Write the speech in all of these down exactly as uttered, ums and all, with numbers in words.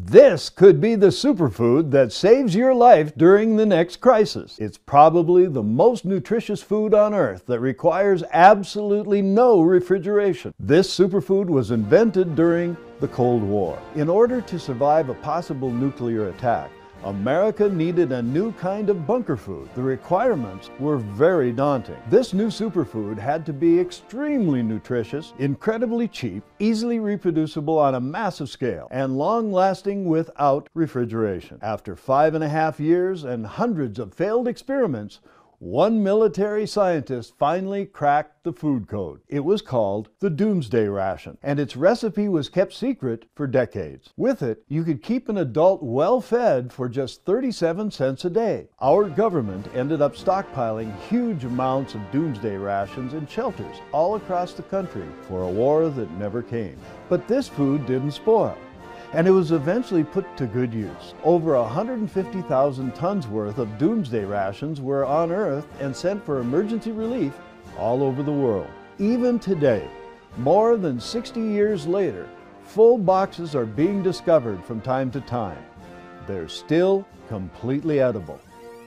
This could be the superfood that saves your life during the next crisis. It's probably the most nutritious food on earth that requires absolutely no refrigeration. This superfood was invented during the Cold War. In order to survive a possible nuclear attack, America needed a new kind of bunker food. The requirements were very daunting. This new superfood had to be extremely nutritious, incredibly cheap, easily reproducible on a massive scale, and long-lasting without refrigeration. After five and a half years and hundreds of failed experiments, one military scientist finally cracked the food code. It was called the Doomsday Ration, and its recipe was kept secret for decades. With it, you could keep an adult well-fed for just thirty-seven cents a day. Our government ended up stockpiling huge amounts of Doomsday Rations in shelters all across the country for a war that never came. But this food didn't spoil, and it was eventually put to good use. Over one hundred fifty thousand tons worth of Doomsday Rations were unearthed and sent for emergency relief all over the world. Even today, more than sixty years later, full boxes are being discovered from time to time. They're still completely edible.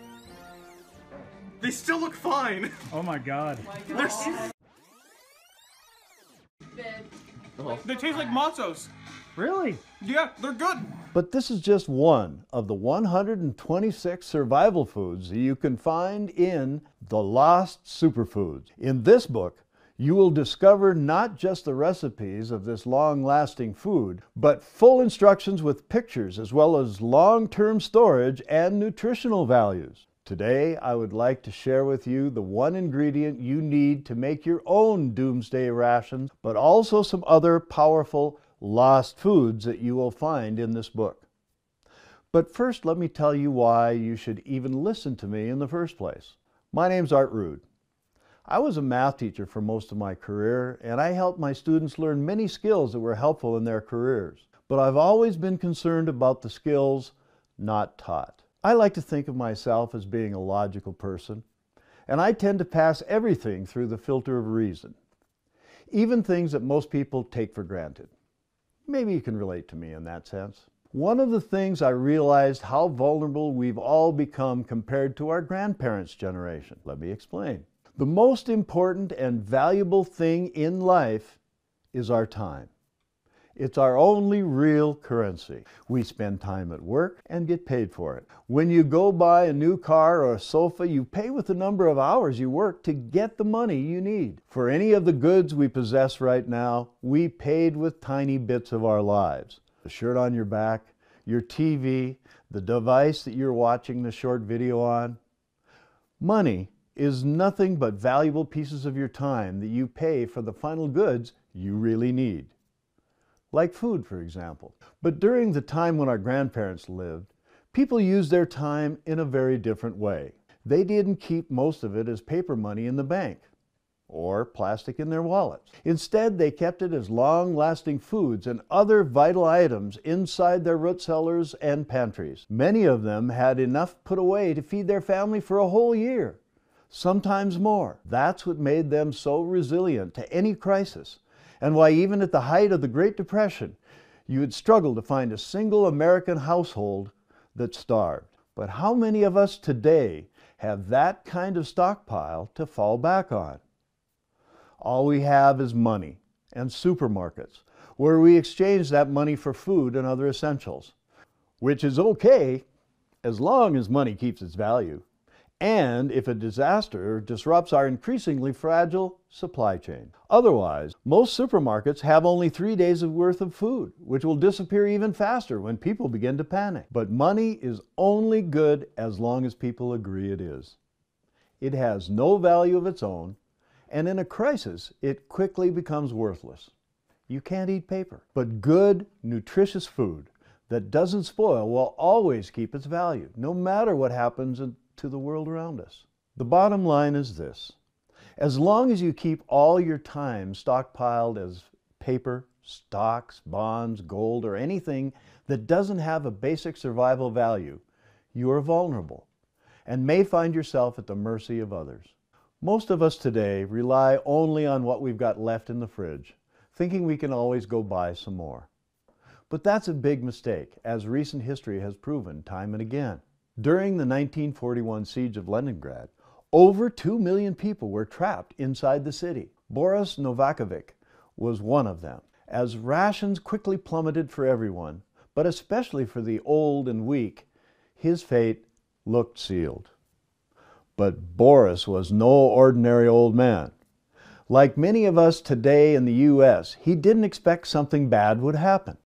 They still look fine! Oh my god. They're s- They taste like matzos. Really? Yeah, they're good. But this is just one of the one hundred twenty-six survival foods that you can find in The Lost Superfoods. In this book, you will discover not just the recipes of this long-lasting food, but full instructions with pictures as well as long-term storage and nutritional values. Today, I would like to share with you the one ingredient you need to make your own Doomsday Rations, but also some other powerful lost foods that you will find in this book. But first, let me tell you why you should even listen to me in the first place. My name's Art Rude. I was a math teacher for most of my career, and I helped my students learn many skills that were helpful in their careers. But I've always been concerned about the skills not taught. I like to think of myself as being a logical person, and I tend to pass everything through the filter of reason, even things that most people take for granted. Maybe you can relate to me in that sense. One of the things I realized how vulnerable we've all become compared to our grandparents' generation. Let me explain. The most important and valuable thing in life is our time. It's our only real currency. We spend time at work and get paid for it. When you go buy a new car or a sofa, you pay with the number of hours you work to get the money you need. For any of the goods we possess right now, we paid with tiny bits of our lives. The shirt on your back, your T V, the device that you're watching the short video on. Money is nothing but valuable pieces of your time that you pay for the final goods you really need. Like food, for example. But during the time when our grandparents lived, people used their time in a very different way. They didn't keep most of it as paper money in the bank or plastic in their wallets. Instead, they kept it as long-lasting foods and other vital items inside their root cellars and pantries. Many of them had enough put away to feed their family for a whole year, sometimes more. That's what made them so resilient to any crisis, and why even at the height of the Great Depression, you would struggle to find a single American household that starved. But how many of us today have that kind of stockpile to fall back on? All we have is money and supermarkets, where we exchange that money for food and other essentials, which is okay as long as money keeps its value, and if a disaster disrupts our increasingly fragile supply chain. Otherwise, most supermarkets have only three days of worth of food, which will disappear even faster when people begin to panic. But money is only good as long as people agree it is. It has no value of its own, and in a crisis, it quickly becomes worthless. You can't eat paper, but good, nutritious food that doesn't spoil will always keep its value, no matter what happens in to the world around us. The bottom line is this: as long as you keep all your time stockpiled as paper, stocks, bonds, gold, or anything that doesn't have a basic survival value, you are vulnerable and may find yourself at the mercy of others. Most of us today rely only on what we've got left in the fridge, thinking we can always go buy some more. But that's a big mistake, as recent history has proven time and again. During the nineteen forty-one siege of Leningrad, over two million people were trapped inside the city. Boris Novakovic was one of them. As rations quickly plummeted for everyone, but especially for the old and weak, his fate looked sealed. But Boris was no ordinary old man. Like many of us today in the U S, he didn't expect something bad would happen.